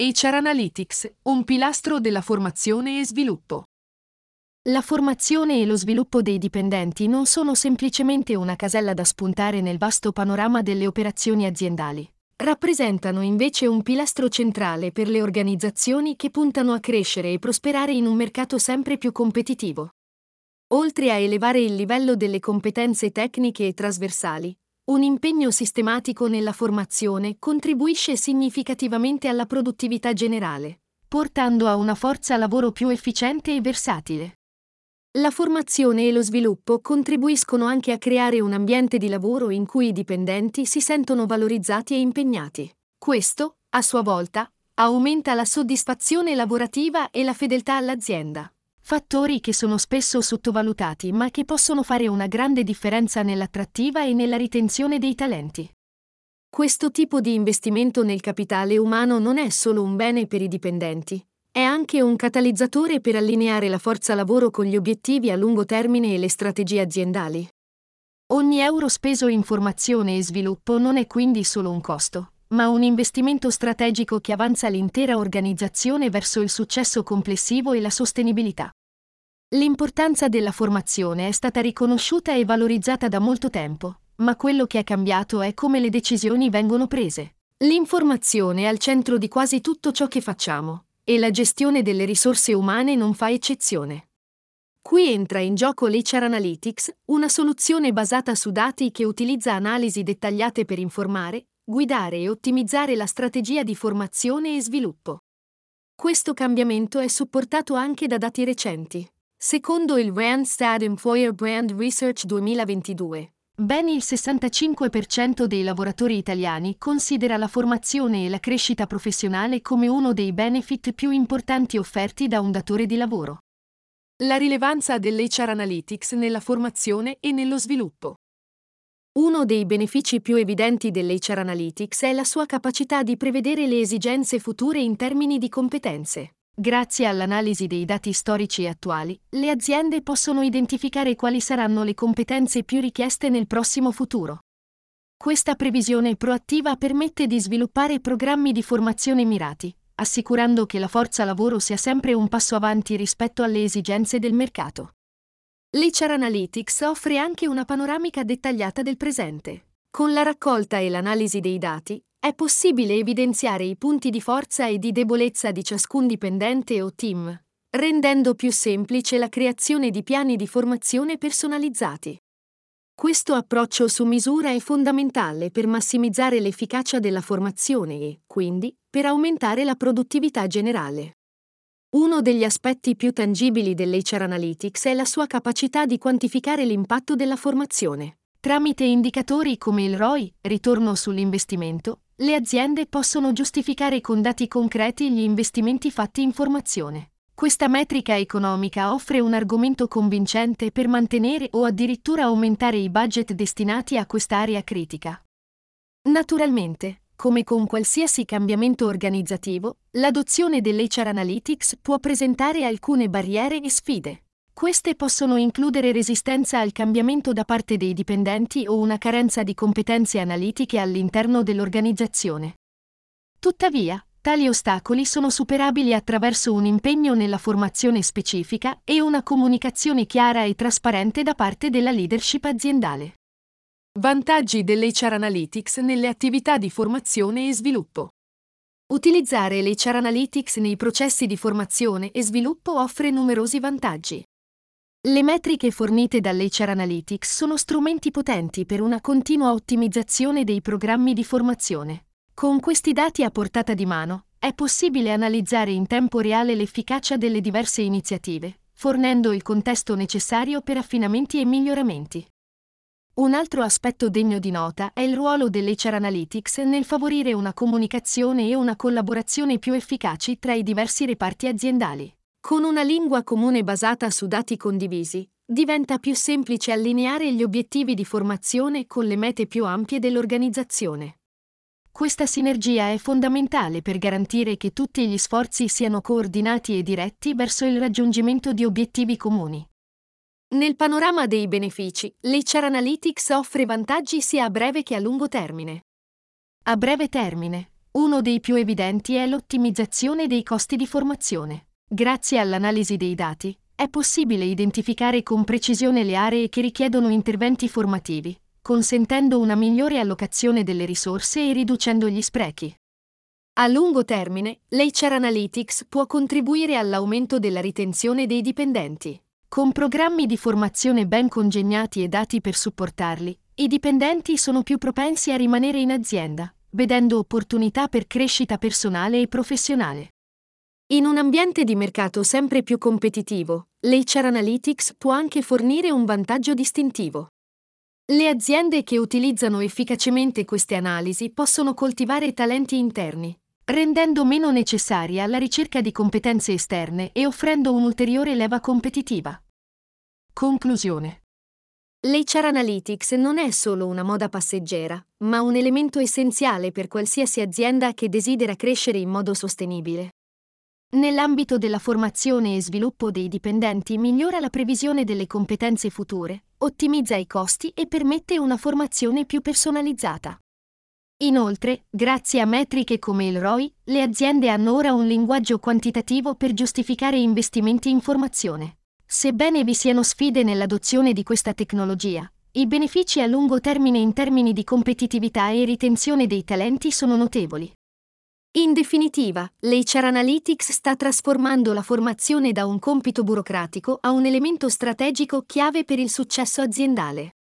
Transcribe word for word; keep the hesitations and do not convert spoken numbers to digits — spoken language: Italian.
H R Analytics, un pilastro della formazione e sviluppo. La formazione e lo sviluppo dei dipendenti non sono semplicemente una casella da spuntare nel vasto panorama delle operazioni aziendali. Rappresentano invece un pilastro centrale per le organizzazioni che puntano a crescere e prosperare in un mercato sempre più competitivo. Oltre a elevare il livello delle competenze tecniche e trasversali, un impegno sistematico nella formazione contribuisce significativamente alla produttività generale, portando a una forza lavoro più efficiente e versatile. La formazione e lo sviluppo contribuiscono anche a creare un ambiente di lavoro in cui i dipendenti si sentono valorizzati e impegnati. Questo, a sua volta, aumenta la soddisfazione lavorativa e la fedeltà all'azienda. Fattori che sono spesso sottovalutati ma che possono fare una grande differenza nell'attrattiva e nella ritenzione dei talenti. Questo tipo di investimento nel capitale umano non è solo un bene per i dipendenti, è anche un catalizzatore per allineare la forza lavoro con gli obiettivi a lungo termine e le strategie aziendali. Ogni euro speso in formazione e sviluppo non è quindi solo un costo, ma un investimento strategico che avanza l'intera organizzazione verso il successo complessivo e la sostenibilità. L'importanza della formazione è stata riconosciuta e valorizzata da molto tempo, ma quello che è cambiato è come le decisioni vengono prese. L'informazione è al centro di quasi tutto ciò che facciamo, e la gestione delle risorse umane non fa eccezione. Qui entra in gioco l'H R Analytics, una soluzione basata su dati che utilizza analisi dettagliate per informare, guidare e ottimizzare la strategia di formazione e sviluppo. Questo cambiamento è supportato anche da dati recenti. Secondo il Randstad Employer Brand Research duemilaventidue, ben il sessantacinque per cento dei lavoratori italiani considera la formazione e la crescita professionale come uno dei benefit più importanti offerti da un datore di lavoro. La rilevanza dell'H R Analytics nella formazione e nello sviluppo. Uno dei benefici più evidenti dell'H R Analytics è la sua capacità di prevedere le esigenze future in termini di competenze. Grazie all'analisi dei dati storici e attuali, le aziende possono identificare quali saranno le competenze più richieste nel prossimo futuro. Questa previsione proattiva permette di sviluppare programmi di formazione mirati, assicurando che la forza lavoro sia sempre un passo avanti rispetto alle esigenze del mercato. L'H R Analytics offre anche una panoramica dettagliata del presente. Con la raccolta e l'analisi dei dati, è possibile evidenziare i punti di forza e di debolezza di ciascun dipendente o team, rendendo più semplice la creazione di piani di formazione personalizzati. Questo approccio su misura è fondamentale per massimizzare l'efficacia della formazione e, quindi, per aumentare la produttività generale. Uno degli aspetti più tangibili dell'H R Analytics è la sua capacità di quantificare l'impatto della formazione. Tramite indicatori come il R O I, ritorno sull'investimento, le aziende possono giustificare con dati concreti gli investimenti fatti in formazione. Questa metrica economica offre un argomento convincente per mantenere o addirittura aumentare i budget destinati a quest'area critica. Naturalmente, come con qualsiasi cambiamento organizzativo, l'adozione dell'H R Analytics può presentare alcune barriere e sfide. Queste possono includere resistenza al cambiamento da parte dei dipendenti o una carenza di competenze analitiche all'interno dell'organizzazione. Tuttavia, tali ostacoli sono superabili attraverso un impegno nella formazione specifica e una comunicazione chiara e trasparente da parte della leadership aziendale. Vantaggi dell'H R Analytics nelle attività di formazione e sviluppo. Utilizzare l'H R Analytics nei processi di formazione e sviluppo offre numerosi vantaggi. Le metriche fornite dall'H R Analytics sono strumenti potenti per una continua ottimizzazione dei programmi di formazione. Con questi dati a portata di mano, è possibile analizzare in tempo reale l'efficacia delle diverse iniziative, fornendo il contesto necessario per affinamenti e miglioramenti. Un altro aspetto degno di nota è il ruolo dell'H R Analytics nel favorire una comunicazione e una collaborazione più efficaci tra i diversi reparti aziendali. Con una lingua comune basata su dati condivisi, diventa più semplice allineare gli obiettivi di formazione con le mete più ampie dell'organizzazione. Questa sinergia è fondamentale per garantire che tutti gli sforzi siano coordinati e diretti verso il raggiungimento di obiettivi comuni. Nel panorama dei benefici, l'H R Analytics offre vantaggi sia a breve che a lungo termine. A breve termine, Uno dei più evidenti è l'ottimizzazione dei costi di formazione. Grazie all'analisi dei dati, è possibile identificare con precisione le aree che richiedono interventi formativi, consentendo una migliore allocazione delle risorse e riducendo gli sprechi. A lungo termine, l'H R Analytics può contribuire all'aumento della ritenzione dei dipendenti. Con programmi di formazione ben congegnati e dati per supportarli, i dipendenti sono più propensi a rimanere in azienda, vedendo opportunità per crescita personale e professionale. In un ambiente di mercato sempre più competitivo, l'H R Analytics può anche fornire un vantaggio distintivo. Le aziende che utilizzano efficacemente queste analisi possono coltivare talenti interni, rendendo meno necessaria la ricerca di competenze esterne e offrendo un'ulteriore leva competitiva. Conclusione. L'H R Analytics non è solo una moda passeggera, ma un elemento essenziale per qualsiasi azienda che desidera crescere in modo sostenibile. Nell'ambito della formazione e sviluppo dei dipendenti migliora la previsione delle competenze future, ottimizza i costi e permette una formazione più personalizzata. Inoltre, grazie a metriche come il R O I, le aziende hanno ora un linguaggio quantitativo per giustificare investimenti in formazione. Sebbene vi siano sfide nell'adozione di questa tecnologia, i benefici a lungo termine in termini di competitività e ritenzione dei talenti sono notevoli. In definitiva, l'H R Analytics sta trasformando la formazione da un compito burocratico a un elemento strategico chiave per il successo aziendale.